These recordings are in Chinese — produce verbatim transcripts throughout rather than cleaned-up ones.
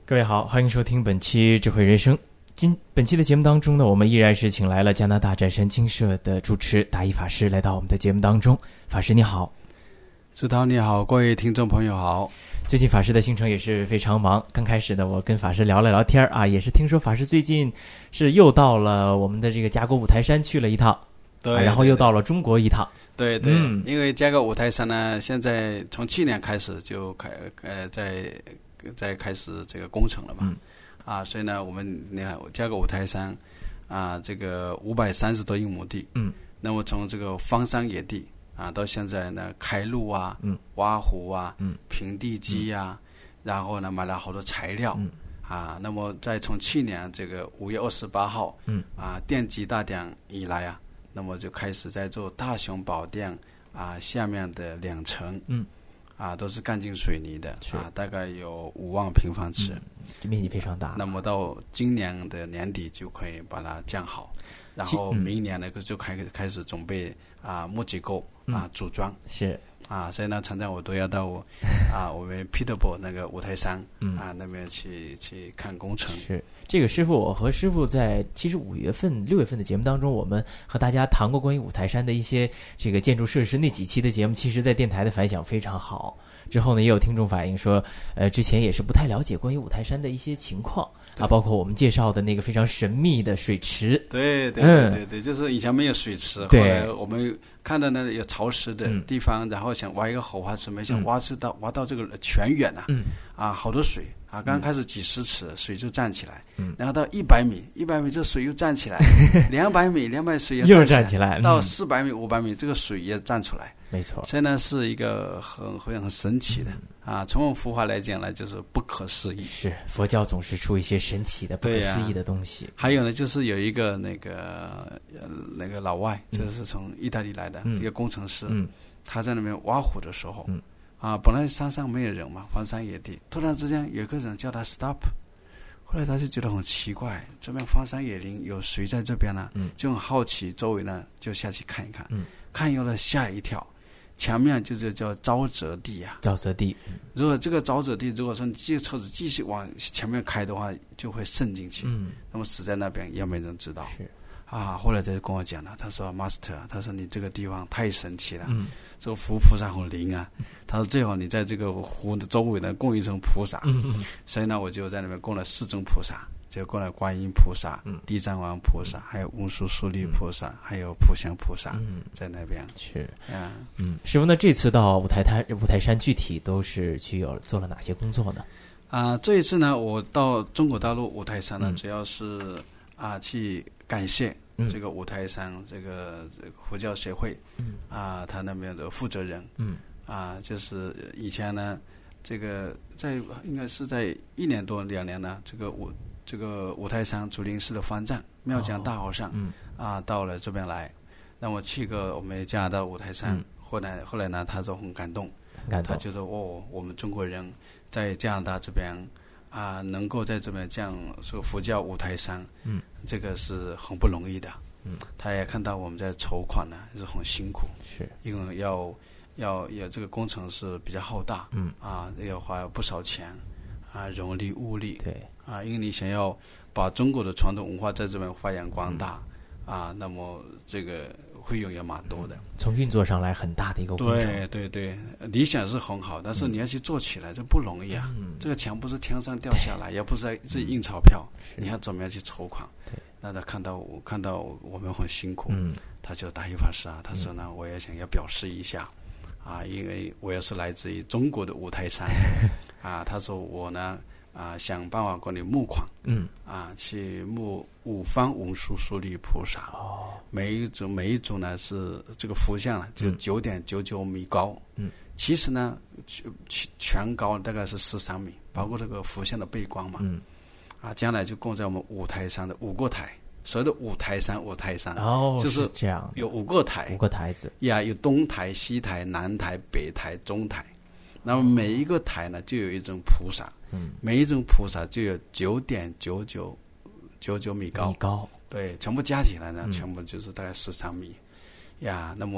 各位好，欢迎收听本期智慧人生。今本期的节目当中呢，我们依然是请来了加拿大湛山精舍的主持达一法师来到我们的节目当中。法师你好。 知道你好，各位听众朋友好。 最近法师的行程也是非常忙，刚开始呢我跟法师聊了聊天啊，也是听说法师最近是又到了我们的这个加国五台山去了一趟， 对、 啊，然后又到了中国一趟。 对对、 嗯、 因为加国五台山呢，现在从去年开始就开呃在在开始这个工程了嘛， 嗯、 啊，所以呢我们你看加国五台山啊，这个五百三十多英亩地，嗯，那么从这个荒山野地啊，到现在呢开路啊、嗯、挖湖啊、嗯、平地基啊、嗯，然后呢买了好多材料，嗯、啊，那么再从去年这个五月二十八号，嗯，啊奠基大典以来啊，那么就开始在做大雄宝殿啊下面的两层，嗯，啊都是干净水泥的，啊大概有五万平方尺，嗯、 这面积非常大。 那么到今年的年底就可以把它建好，然后明年呢就开开始准备啊木结构。啊，组装、嗯、 是啊，所以呢，常常我都要到啊我们 Peterborough 那个五台山、嗯、啊那边去去看工程。 是这个师傅，我和师傅在其实五月份、六月份的节目当中，我们和大家谈过关于五台山的一些这个建筑设施，那几期的节目，其实在电台的反响非常好。之后呢，也有听众反映说，呃，之前也是不太了解关于五台山的一些情况啊，包括我们介绍的那个非常神秘的水池。 对对对对对、嗯，就是以前没有水池，后来我们看到呢有潮湿的地方，嗯、然后想挖一个荷花池，没想挖是到、嗯、挖到这个泉源啊，嗯、啊，好多水啊，刚开始几十尺、嗯、水就站起来，嗯、然后到一百米，一百米这水又站起来，两百米，两百水也又站起来，嗯、 到四百米、五百米，这个水也站出来。 没错， 现在是一个很很很神奇的、嗯、啊！从我们佛法来讲呢，就是不可思议。 是佛教总是出一些神奇的、不可思议的东西。 啊、还有呢，就是有一个那个那个老外，嗯、就是从意大利来的、嗯、一个工程师，嗯、他在那边挖湖的时候，嗯、啊，本来山上没有人嘛，荒山野地，突然之间有个人叫他 stop。后来他就觉得很奇怪，这边荒山野林有谁在这边呢？嗯、就很好奇，周围呢就下去看一看，嗯、看有了吓一跳。前面就是叫沼泽地啊， 沼泽地。 如果这个沼泽地，如果说你这车子继续往前面开的话，就会渗进去。嗯，那么死在那边也没人知道。是啊，后来他就跟我讲了，他说 ：“Master， 他说你这个地方太神奇了，嗯，这个湖菩萨很灵啊。他说最好你在这个湖的周围呢供一尊菩萨。嗯，所以呢，我就在那边供了四尊菩萨。”就过来观音菩萨、嗯、地藏王菩萨，还有文殊师利菩萨、嗯，还有普贤菩萨，嗯、在那边是啊， 嗯，师父，那这次到五台滩五台山具体都是去有做了哪些工作呢？ 啊，这一次呢，我到中国大陆五台山呢，嗯、主要是啊去感谢这个五台山这个佛教协会，嗯、啊，他那边的负责人，嗯，啊，就是以前呢，这个在应该是在一年多两年呢，这个我。这个五台山竹林寺的方丈妙江大和尚、哦嗯、啊到了这边来，让我去过我们加拿大五台山、嗯、后来后来呢他就很感动，感动他觉得哦我们中国人在加拿大这边啊能够在这边这样说佛教五台山，嗯，这个是很不容易的，嗯，他也看到我们在筹款呢是很辛苦，是因为要要要这个工程是比较浩大，嗯啊要花不少钱啊，人力物力，对啊，因为你想要把中国的传统文化在这边发扬光大、嗯、啊，那么这个费用也蛮多的、嗯。 从运作上来很大的一个工程。 对对对，理想是很好，但是你要去做起来，这不容易啊。嗯、这个钱不是天上掉下来，也不是在自己印钞票，你要怎么样去筹款？对，那他看到我看到我们很辛苦，嗯、他就大一法师啊，他说呢，嗯、我也想要表示一下。啊，因为我也是来自于中国的五台山，啊，他说我呢，啊，想办法给你募款，嗯，啊，去募五方文殊师利菩萨，哦，每一组每一组呢是这个佛像呢就九点九九米高，嗯，其实呢全全高大概是十三米，包括这个佛像的背光嘛，嗯，啊，将来就供在我们五台山的五个台。所谓的五台山，五台山哦， 就是这样， 有五个台， 五个台子呀，有东台、西台、南台、北台、中台。那么每一个台呢，就有一尊菩萨，嗯，每一尊菩萨就有九点九九九九米高， 米高， 对，全部加起来呢，嗯、全部就是大概十三米呀。那么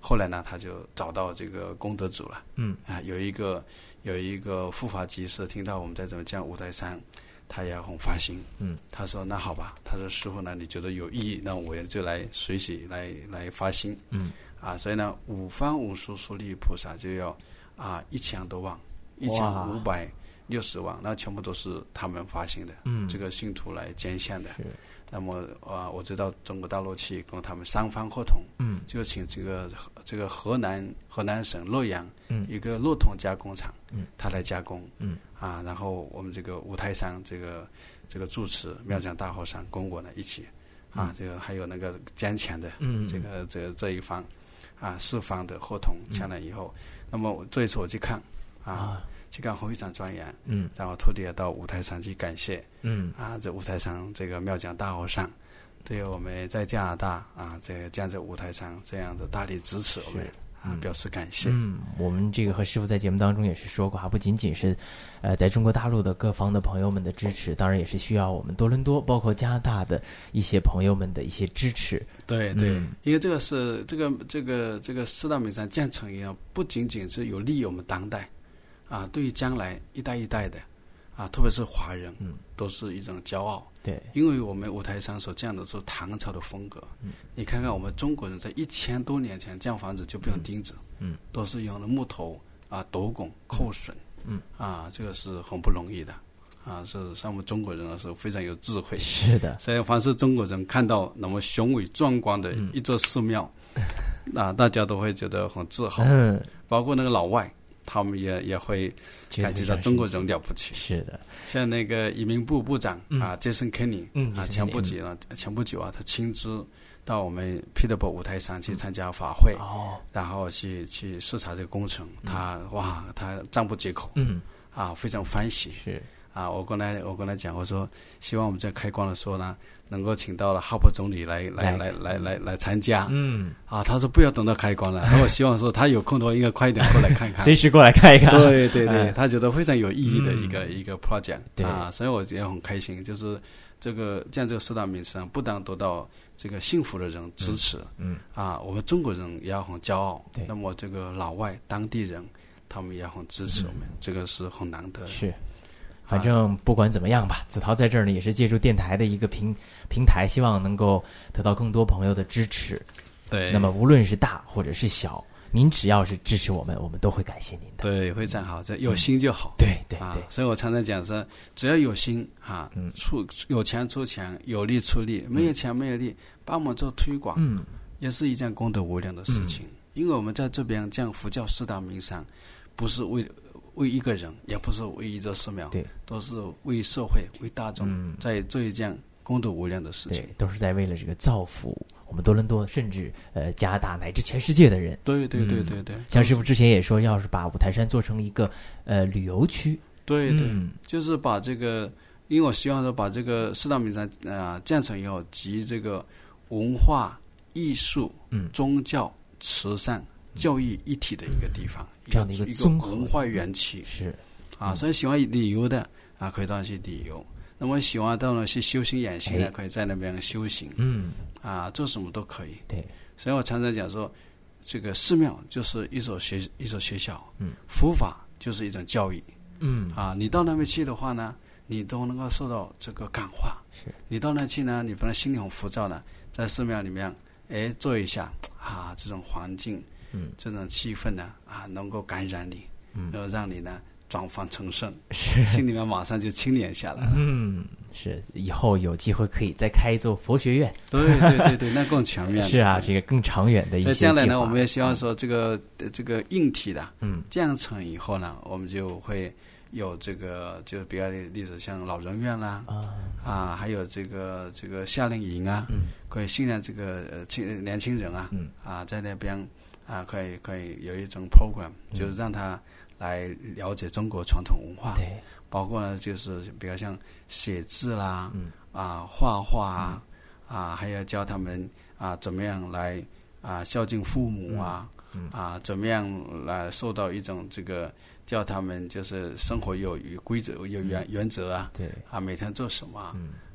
后来呢，他就找到这个功德主了。 嗯啊，有一个有一个护法居士听到我们在这么讲五台山，他也很发心。 嗯， 他说那好吧，他说师父呢，你觉得有意义，那我也就来随喜来来发心。 嗯啊，所以呢，五方无数疏利菩萨就要啊一千多万，一千五百六十万，那全部都是他们发行的。 嗯， 这个信徒来捐献的。 是。 那么啊，我知道中国大陆去跟他们三方合同， 嗯， 就请这个这个河南河南省洛阳， 嗯， 一个骆驼加工厂， 嗯， 他来加工， 嗯， 啊，然后我们这个五台山这个这个住持妙江大和尚跟我呢一起，啊， 嗯、 这个还有那个捐钱的， 嗯， 这个这个这一方，啊，四方的合同签了以后，嗯、那么这一次我去看，啊。啊去看非常庄严， 嗯， 然后特地到五台山去感谢， 嗯， 啊，这五台山这个妙江大和尚，对我们在加拿大啊，这个将这五台山这样的大力支持我们啊，表示感谢。 嗯，我们这个和师父在节目当中也是说过啊，不仅仅是呃在中国大陆的各方的朋友们的支持，当然也是需要我们多伦多包括加拿大的一些朋友们的一些支持。 对对，嗯、因为这个是这个这个这个四大名山建成一样，不仅仅是有利于我们当代。啊，对于将来一代一代的，啊，特别是华人，嗯，都是一种骄傲。 对， 因为我们五台山所这样的是唐朝的风格。嗯，你看看我们中国人在一千多年前建房子就不用钉子，嗯，都是用的木头啊、斗拱、扣榫，嗯，啊，这个是很不容易的，啊，是像我们中国人是非常有智慧。 是的， 所以凡是中国人看到那么雄伟壮观的一座寺庙，那、嗯啊、大家都会觉得很自豪。嗯，包括那个老外。他们也也会感觉到中国人了不起。 是的， 像那个移民部部长、嗯、啊，杰森·肯尼， 嗯啊，前不久啊，前不久啊，他亲自到我们彼得堡五台山去参加法会， 哦， 然后去去视察这个工程，他、嗯、哇，他赞不绝口， 嗯， 啊，非常欢喜。 是啊，我跟他我跟他讲，我说希望我们在开光的时候呢，能够请到了哈珀总理来来来来来来参加。 嗯，啊， 他说不要等到开光了，我希望说他有空的话应该快一点过来看看， 随时过来看一看。 对对对，嗯、他觉得非常有意义的一个、嗯、一个 project。 对啊，所以我也很开心，就是这个这样这个四大名山不但得到这个幸福的人支持，嗯，嗯啊，我们中国人也要很骄傲。 对， 那么这个老外当地人他们也很支持我们，嗯、这个是很难得的。 是。反正不管怎么样吧，子陶在这儿呢，也是借助电台的一个平平台，希望能够得到更多朋友的支持。 对， 那么无论是大或者是小，您只要是支持我们，我们都会感谢您的。 对，非常好，这有心就好。 嗯、对对对、 啊，所以我常常讲说，只要有心哈，嗯，出有钱出钱，有力出力，没有钱没有力，帮我们做推广，嗯，也是一件功德无量的事情。嗯、因为我们在这边这样佛教四大名山，不是为。为一个人，也不是为一座寺庙， 对， 都是为社会、为大众，嗯、在做一件功德无量的事情。 对，都是在为了这个造福我们多伦多，甚至呃加拿大乃至全世界的人。 对对对对对。嗯、 像师父之前也说，要是把五台山做成一个呃旅游区， 对对， 嗯、 就是把这个，因为我希望说把这个四大名山啊、呃、建成以后，集这个文化、艺术、嗯、宗教、慈善。教育一体的一个地方， 这样的一个综合文化园区是啊，所以喜欢旅游的啊，可以到那去旅游；那么喜欢到那去修行演习的， 哎、 可以在那边修行。 嗯， 啊，做什么都可以。 对， 所以我常常讲说，这个寺庙就是一所学一所学校，嗯，佛法就是一种教育， 嗯， 啊，你到那边去的话呢，你都能够受到这个感化。 是， 你到那去呢，你本来心里很浮躁呢，在寺庙里面，哎，坐一下啊，这种环境。嗯，这种气氛呢，啊，能够感染你，嗯，然后让你呢转凡成圣， 是心里面马上就清廉下来了。 嗯，是，以后有机会可以再开一座佛学院。 对对对对，那更全面。 是啊，这个更长远的一些计划。 所以将来呢，我们也希望说，这个、嗯、这个硬体的，嗯，建成以后呢，我们就会有这个，就比较例子像老人院啦，啊，啊，还有这个这个夏令营啊，嗯，可以训练这个呃青年轻人啊，嗯，啊，在那边。啊，可以可以有一种 program，、嗯、就是让他来了解中国传统文化， 对， 包括呢就是比较像写字啦，嗯、啊画画啊，嗯、啊还要教他们啊怎么样来啊孝敬父母啊，嗯、啊怎么样来受到一种这个教他们就是生活有有规则有原、嗯、原则啊， 对， 啊每天做什么啊。嗯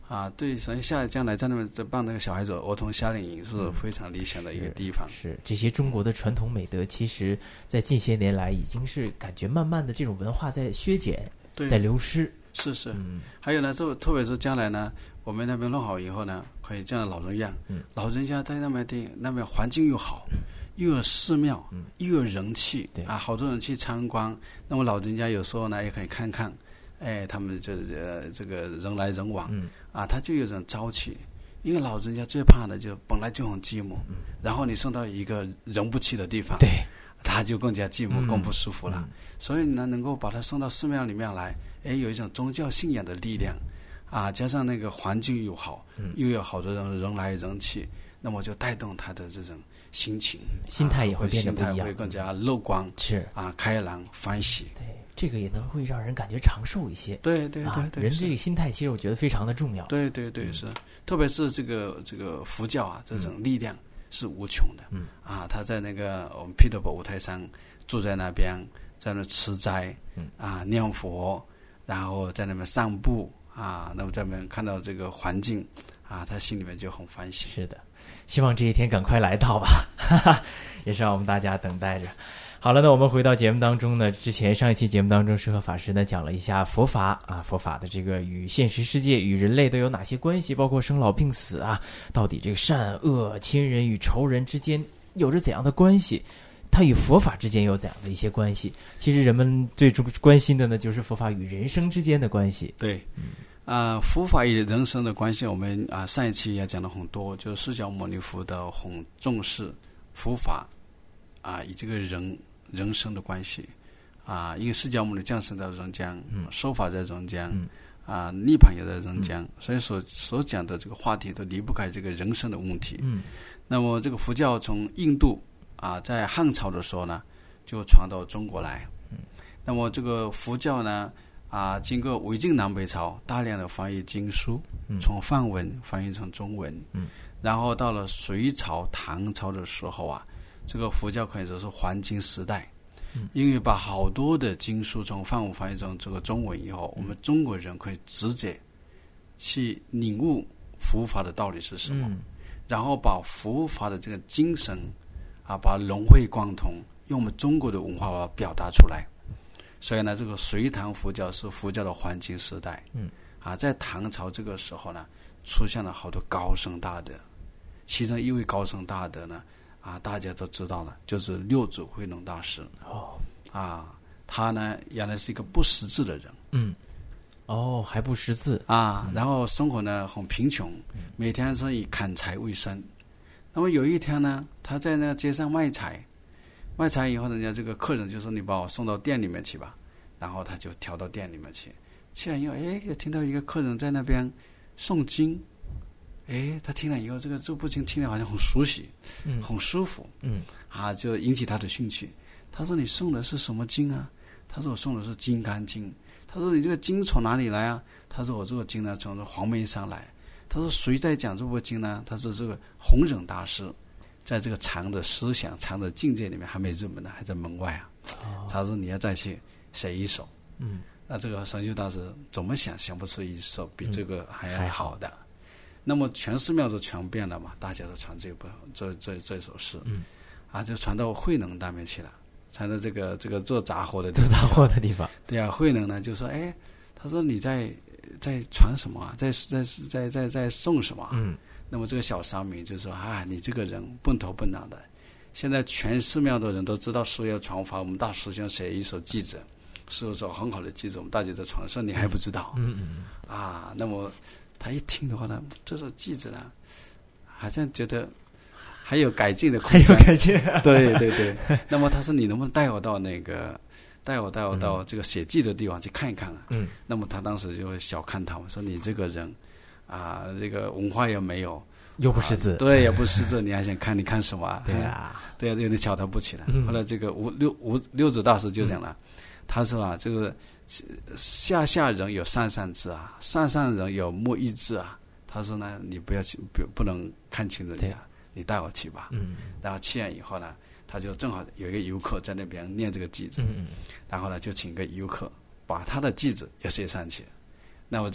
啊，对，所以下将来在那边办那个小孩子儿童夏令营是非常理想的一个地方。 嗯、是, 是这些中国的传统美德，其实在近些年来已经是感觉慢慢的这种文化在削减，在流失。 是是、嗯，还有呢，这特别是将来呢，我们那边弄好以后呢，可以这样老人院，嗯、老人家在那边的那边环境又好。嗯，又有寺庙，嗯、又有人气，啊，好多人去参观。那么老人家有时候呢，也可以看看，哎，他们这呃这个人来人往，嗯、啊，他就有种朝气。因为老人家最怕的就本来就很寂寞，嗯、然后你送到一个人不去的地方， 对， 他就更加寂寞，嗯、更不舒服了。 嗯、 所以呢，能够把他送到寺庙里面来，哎，有一种宗教信仰的力量，啊，加上那个环境又好，嗯、又有好多人人来人去，那么就带动他的这种。心情、 心态也会变得不一样， 心态会更加乐观， 是啊，开朗欢喜。 对，这个也能会让人感觉长寿一些。 对对对对，啊、 人这个心态其实我觉得非常的重要。 对对对，是，特别是这个这个佛教啊，这种力量是无穷的。嗯啊，他在那个我们毗陀婆五台山住在那边，在那持斋，嗯啊念佛，然后在那边散步啊，那么在那边看到这个环境啊，他心里面就很欢喜。 是的。希望这一天赶快来到吧，哈哈，也是让我们大家等待着。好了，那我们回到节目当中呢，之前上一期节目当中，适合法师呢讲了一下佛法啊，佛法的这个与现实世界、与人类都有哪些关系，包括生老病死啊，到底这个善恶、亲人与仇人之间有着怎样的关系？它与佛法之间有怎样的一些关系？其实人们最终关心的呢，就是佛法与人生之间的关系。 对，嗯。啊，佛法与人生的关系，我们啊上一期也讲了很多，就是释迦牟尼佛的很重视佛法啊与这个人人生的关系啊，因为释迦牟尼降生在人间，嗯、说法在人间，嗯、啊涅槃也在人间，嗯、所以所所讲的这个话题都离不开这个人生的问题。嗯，那么这个佛教从印度啊在汉朝的时候呢，就传到中国来。嗯，那么这个佛教呢。啊，经过魏晋南北朝大量的翻译经书，嗯、从梵文翻译成中文，嗯、然后到了隋朝、唐朝的时候啊，这个佛教可以说是黄金时代，嗯、因为把好多的经书从梵文翻译成这个中文以后，嗯、我们中国人可以直接去领悟佛法的道理是什么，嗯、然后把佛法的这个精神啊，把它融会贯通，用我们中国的文化把它表达出来。所以呢，这个隋唐佛教是佛教的黄金时代。嗯，啊，在唐朝这个时候呢，出现了好多高僧大德，其中一位高僧大德呢，啊，大家都知道了，就是六祖慧能大师。哦，啊，他呢原来是一个不识字的人。嗯， 哦，还不识字啊，嗯、然后生活呢很贫穷，每天是以砍柴为生。那么有一天呢，他在那个街上卖柴。卖柴以后，人家这个客人就说：“你把我送到店里面去吧。”然后他就调到店里面去。去了以后，哎，听到一个客人在那边诵经，哎，他听了以后，这个这部经听了好像很熟悉，嗯，很舒服，嗯，啊，就引起他的兴趣。他说：“你诵的是什么经啊？”他说：“我诵的是《金刚经》。”他说：“你这个经从哪里来啊？”他说：“我这个经呢，从黄梅山来。”他说：“谁在讲这部经呢？”他说：“这个弘忍大师。”在这个禅的思想、禅的境界里面还没入门呢，还在门外啊。哦、他说你要再去写一首，嗯，那这个神秀大师怎么想想不出一首比这个还要好的。嗯、那么全寺庙都传遍了嘛，大家都传这部这这这首诗，嗯，啊，就传到慧能那边去了，传到这个这个做杂货的地方做杂货的地方。 对啊，慧能呢就说，哎，他说你在在传什么啊？在在在在在诵什么啊？嗯。那么这个小商民就说：“啊，你这个人笨头笨脑的！现在全寺庙的人都知道书要传法，我们大师兄写一首偈子，是一首很好的偈子，我们大家在传说，你还不知道？嗯嗯啊，那么他一听的话呢，这首偈子呢，好像觉得还有改进的空间， 还有改进。 对对对。那么他说：你能不能带我到那个，带我带我到这个写偈的地方去看一看啊？嗯。那么他当时就小看他，说你这个人。”啊，这个文化也没有， 又不识字， 啊、对，也不识字，你还想看？你看什么、啊？ 对啊， 对啊，有点瞧他不起来。嗯、后来这个吴六吴六祖大师就讲了，嗯、他说啊，这个下下人有上上之啊，上上人有莫易之啊。他说呢，你不要去，不不能看清人家，你带我去吧。嗯，然后去了以后呢，他就正好有一个游客在那边念这个偈子，嗯，然后呢就请个游客把他的偈子也写上去。那么这个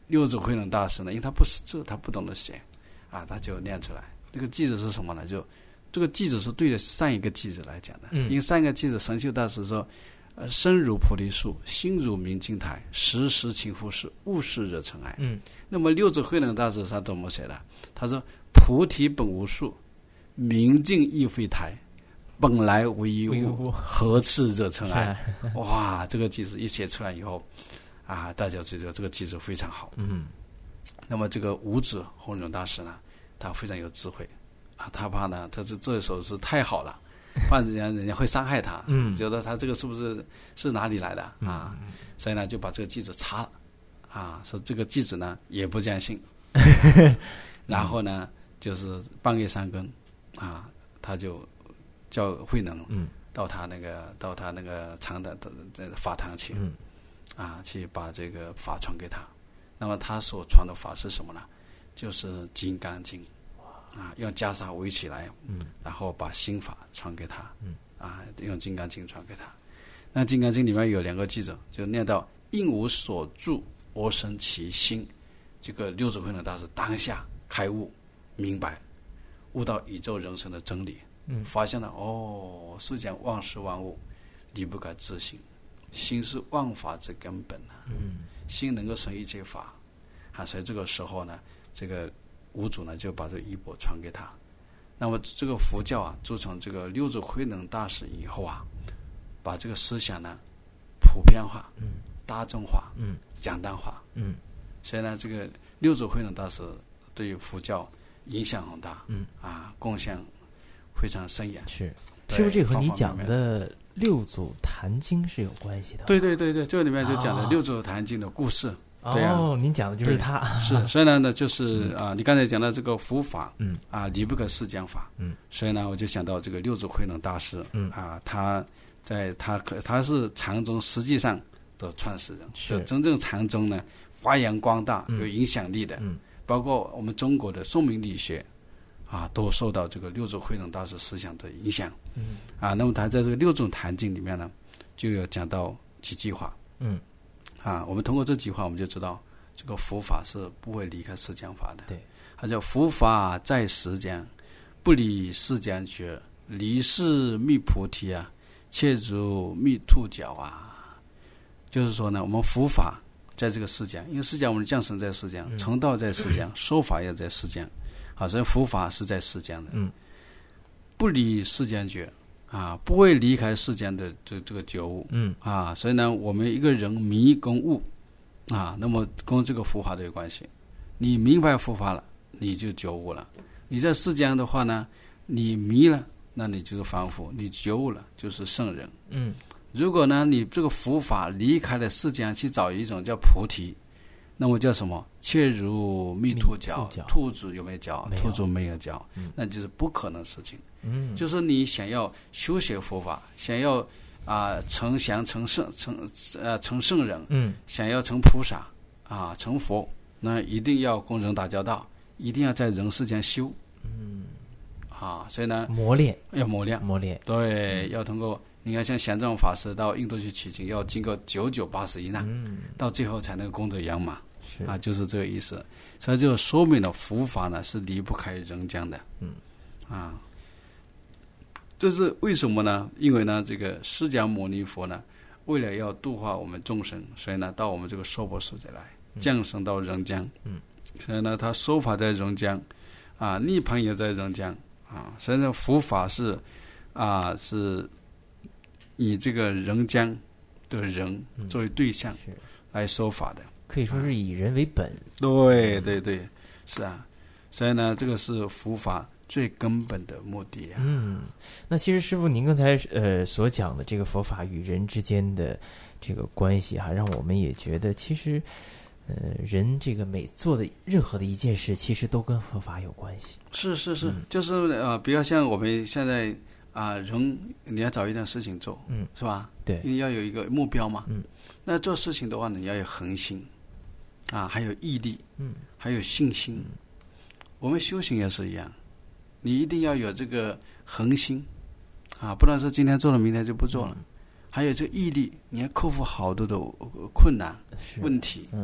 六祖慧能大师呢，因为他不识字，他不懂得写啊，他就念出来。这个偈子是什么呢？就这个偈子是对着上一个偈子来讲的，嗯、因为上一个偈子神秀大师说，呃，身如菩提树，心如明镜台，时时勤拂拭，勿使惹尘埃。嗯，那么六祖慧能大师他怎么写的？他说：菩提本无树，明镜亦非台，本来无一物，何事惹尘埃？哇，这个句子一写出来以后，啊，大家觉得这个句子非常好。嗯，那么这个五祖弘忍大师呢，他非常有智慧啊，他怕呢，他这这首诗太好了，怕人家人家会伤害他，嗯，觉得他这个是不是是哪里来的啊？嗯、所以呢，就把这个句子擦了啊，说这个句子呢也不相信，然后呢，就是半夜三更啊，他就叫慧能到他那个、嗯、到他那个常的的法堂去，嗯、啊，去把这个法传给他。那么他所传的法是什么呢？就是《金刚经》啊，用袈裟围起来，嗯、然后把心法传给他，嗯、啊，用《金刚经》传给他。那《金刚经》里面有两个句子，就念到“应无所住，我生其心”。这个六祖慧能大师当下开悟，明白，悟到宇宙人生的真理，嗯、发现了哦，世间万事万物离不开自心，心是万法之根本啊，嗯、心能够生一切法啊，所以这个时候呢，这个五祖呢就把这个衣钵传给他。那么这个佛教啊，自从这个六祖慧能大师以后啊，把这个思想呢普遍化、嗯、大众化、嗯、简单化，嗯，所以呢，这个六祖慧能大师对于佛教影响很大，嗯啊，贡献非常深远。 是，是不是这个和你讲的六祖坛经是有关系的？ 对对对对，这个里面就讲了六祖坛经的故事。 哦， 对啊、 哦，您讲的就是他。 是，所以呢，呢就是啊、呃，你刚才讲到这个佛法，嗯啊，离不开释迦法，嗯，所以呢，我就想到这个六祖慧能大师，嗯啊，他在他可他是禅宗实际上的创始人，是真正禅宗呢发扬光大、有影响力的，嗯，包括我们中国的宋明理学啊，都受到这个六祖慧能大师思想的影响，嗯啊，那么他在这个六祖坛经里面呢，就有讲到几句话，嗯。啊，我们通过这句话，我们就知道这个佛法是不会离开释迦法的。对，它叫佛法在释迦，不离释迦觉，离世觅菩提啊，切如觅兔角啊。就是说呢，我们佛法在这个释迦，因为释迦我们降生在释迦，成道在释迦，说法也在释迦，啊，所以佛法是在释迦的。嗯，不离释迦觉。啊，不会离开世间的这这个觉悟，嗯啊，所以呢，我们一个人迷跟悟，啊，那么跟这个佛法都有关系。你明白佛法了，你就觉悟了；你在世间的话呢，你迷了，那你就是凡夫；你觉悟了，就是圣人。嗯，如果呢，你这个佛法离开了世间，去找一种叫菩提，那么叫什么？切如觅兔角，兔子有没有角？兔子没有角，嗯、那就是不可能事情。嗯，就是你想要修学佛法，想要啊、呃、成祥成圣成呃成圣人，嗯，想要成菩萨啊成佛，那一定要跟人打交道，一定要在人世间修，嗯，啊，所以呢， 磨练要磨练磨练， 对，嗯、要通过你看像玄奘法师到印度去取经，要经过九九八十一难，嗯，到最后才能功德圆满，是啊，就是这个意思。所以就说明了佛法呢是离不开人间的，嗯，啊。这是为什么呢？因为呢，这个释迦牟尼佛呢，为了要度化我们众生，所以呢，到我们这个娑婆世界来，降生到人间。嗯，所以呢，他说法在人间，啊，涅槃也在人间，啊，所以呢，佛法是啊，是以这个人间的人作为对象来说法的， 可以说是以人为本。啊、 对对对，是啊，所以呢，这个是佛法最根本的目的啊。 嗯，那其实师父您刚才呃所讲的这个佛法与人之间的这个关系哈、啊，让我们也觉得其实呃人这个每做的任何的一件事，其实都跟佛法有关系。 是是是，嗯、就是呃，比较像我们现在啊、呃，人你要找一件事情做，嗯，是吧？ 对， 因为要有一个目标嘛。嗯，那做事情的话呢，你要有恒心啊，还有毅力，嗯，还有信心。嗯、我们修行也是一样。你一定要有这个恒心啊，不然说今天做了明天就不做了。嗯、还有这个毅力，你要克服好多的困难问题，嗯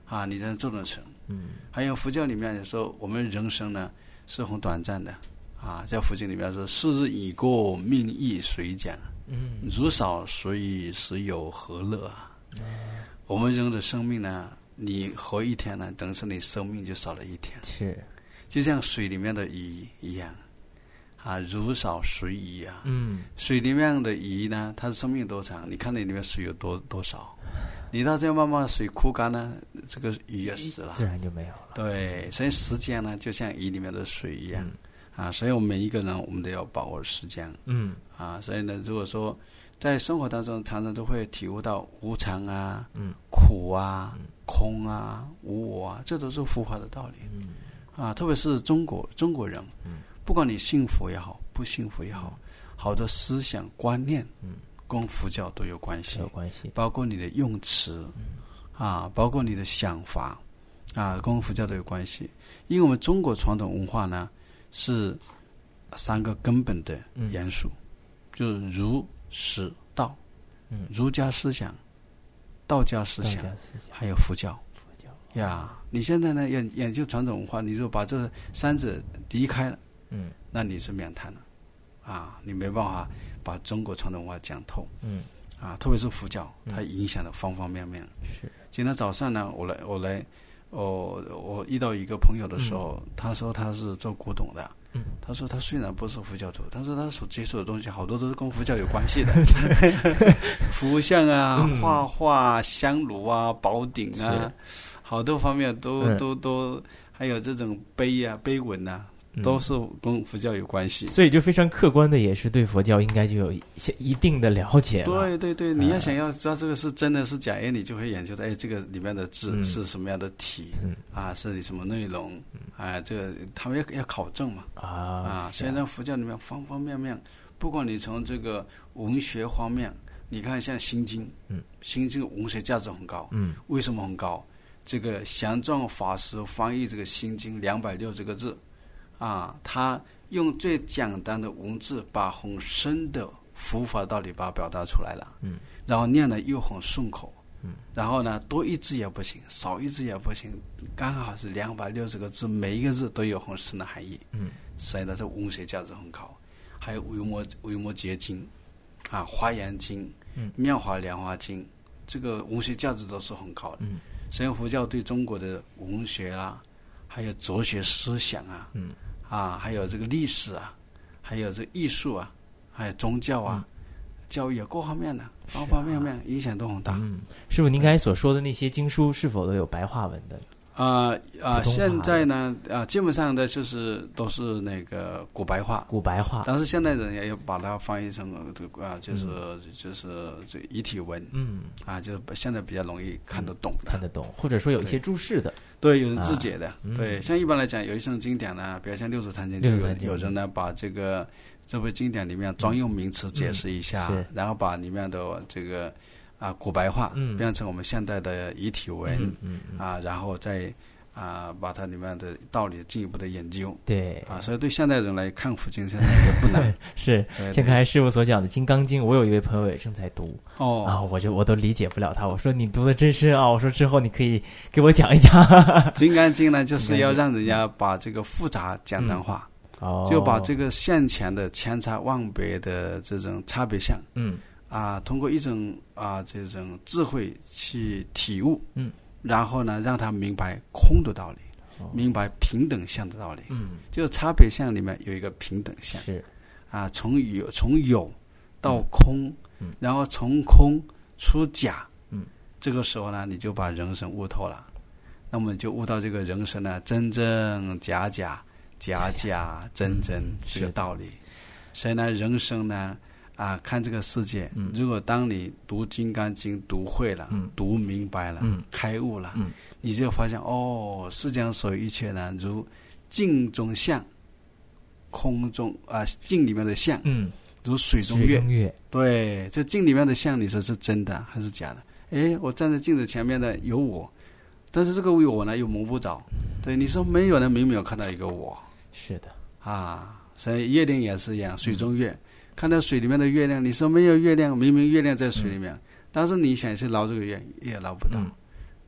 啊，你才能做得成。 嗯， 还有佛教里面说，我们人生呢是很短暂的啊，在佛经里面说，世日已过，命亦随讲。嗯，如少随意，时有何乐啊？嗯，我们人的生命呢，你活一天呢，等于是你生命就少了一天。 是， 就像水里面的鱼一样。啊，如少随鱼啊！ 嗯， 水里面的鱼呢，它的生命多长？你看那里面水有多多少？你到这样慢慢水枯干呢，这个鱼也死了， 自然就没有了。 对，所以时间呢，就像鱼里面的水一样、 嗯、 啊。所以我们每一个人，我们都要把握时间。 嗯， 啊，所以呢，如果说在生活当中，常常都会体悟到无常啊、 嗯、 苦啊、嗯、空啊、无我啊，这都是佛法的道理。嗯，啊，特别是中国中国人。嗯。不管你信佛也好，不信佛也好，好的思想观念，嗯，跟佛教都有关系， 有关系， 包括你的用词，嗯、啊，包括你的想法，啊，跟佛教都有关系。因为我们中国传统文化呢，是三个根本的元素，嗯、就是儒、释、道。嗯，儒家思想、道家思想，还有佛教。佛教呀，你现在呢研研究传统文化，你就把这三者离开了。嗯，那你是免谈了，啊，你没办法把中国传统文化讲透。嗯，啊，特别是佛教，它影响的方方面面。是，今天早上呢，我来，我来，我我遇到一个朋友的时候，嗯、他说他是做古董的。嗯，他说他虽然不是佛教徒，但是他所接触的东西好多都是跟佛教有关系的，佛像啊、嗯、画画、香炉啊、宝鼎啊，好多方面都、嗯、都都，还有这种碑啊、碑文啊。都是跟佛教有关系、嗯、 所以就非常客观的也是对佛教应该就有一定的了解了。 对对对，你要想要知道这个是真的是假，哎，你就会研究到哎这个里面的字是什么样的体、嗯、啊，是什么内容、嗯、啊，这个他们要要考证嘛啊啊，所以呢佛教里面方方面面，不管你从这个文学方面，你看像心经，嗯，心经文学价值很高，嗯，为什么很高？这个祥状法师翻译这个心经两百六十个字。啊，他用最简单的文字把很深的佛法道理把它表达出来了，嗯，然后念的又很顺口，嗯，然后呢多一字也不行，少一字也不行，刚好是两百六十个字，每一个字都有很深的含义，嗯，所以呢这文学价值很高。还有维摩维摩诘经啊，华严经、嗯、妙法莲华经，这个文学价值都是很高的。嗯，所以佛教对中国的文学啦，还有哲学思想啊，嗯。啊，还有这个历史啊，还有这个艺术啊，还有宗教啊，嗯、教育啊，各方面的方方面面影响都很大。 嗯，师父，您刚才所说的那些经书是否都有白话文的？ 啊啊、呃，现在呢啊、呃，基本上的就是都是那个古白话， 古白话。 但是现代人也要把它翻译成这个啊，就是、嗯、就是这遗体文，嗯，啊，就是现在比较容易看得懂的、 嗯，看得懂，或者说有一些注释的。 对，有人自解的、啊嗯。对，像一般来讲，有一些经典呢，比如像六祖坛经，就有有人呢把这个这部经典里面专用名词解释一下，嗯、然后把里面的这个啊古白话、嗯、变成我们现代的遗体文，嗯嗯嗯、啊，然后再啊把它里面的道理进一步的研究。 对， 啊，所以对现代人来看佛经现在也不难。 是，像刚才师父所讲的《金刚经》，我有一位朋友也正在读。哦，啊，我就我都理解不了他。我说你读的真深啊！我说之后你可以给我讲一讲。 《金刚经》呢，就是要让人家把这个复杂简单化，嗯哦、就把这个现前的千差万别的这种差别相，嗯，啊，通过一种啊这种智慧去体悟，嗯，然后呢，让他明白空的道理，哦、明白平等相的道理，嗯，就是差别相里面有一个平等相，是啊，从有从有到空。嗯，然后从空出假，嗯，这个时候呢，你就把人生悟透了，那么就悟到这个人生呢，真真假假，假假真真这个道理。所以呢，人生呢，啊，看这个世界，嗯、如果当你读《金刚经》读会了，嗯、读明白了，嗯、开悟了，嗯、你就发现哦，世间所有一切呢，如镜中像，空中啊，镜里面的像，嗯。如水中 月, 中月对，这镜里面的像你说是真的还是假的？哎，我站在镜子前面的有我，但是这个我呢又摸不着，对，你说没有人明明有看到一个我， 是的啊，所以月亮也是一样，水中月、嗯、看到水里面的月亮，你说没有月亮，明明月亮在水里面、嗯、但是你想去捞这个月也捞不到、嗯、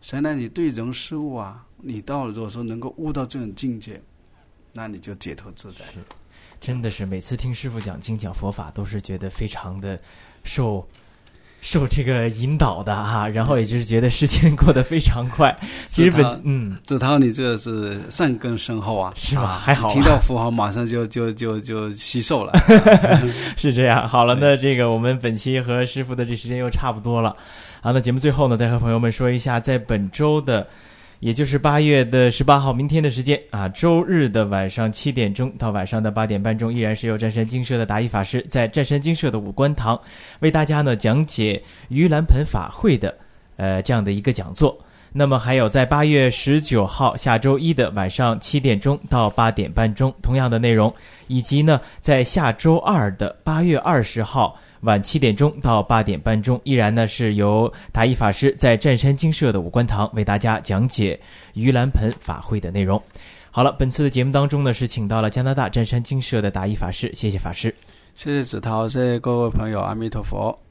所以呢，你对人事物啊，你到如果说能够悟到这种境界，那你就解脱自在。 是，真的是每次听师父讲经讲佛法，都是觉得非常的受受这个引导的啊，然后也就是觉得时间过得非常快。其实本嗯， 子韬你这是善根深厚啊， 是吧？还好， 听到佛号马上就就就就吸收了， 是这样。好了，那这个我们本期和师父的这时间又差不多了啊。那节目最后呢，再和朋友们说一下，在本周的，也就是八月的十八号，明天的时间啊，周日的晚上七点钟到晚上的八点半钟，依然是由湛山精舍的达一法师在湛山精舍的五观堂为大家呢讲解盂兰盆法会的呃这样的一个讲座。那么还有在八月十九号下周一的晚上七点钟到八点半钟同样的内容，以及呢在下周二的八月二十号晚七点钟到八点半钟，依然呢是由达一法师在湛山精舍的五观堂为大家讲解盂兰盆法会的内容。好了，本次的节目当中呢是请到了加拿大湛山精舍的达一法师，谢谢法师。 谢谢子韬，谢谢各位朋友，阿弥陀佛。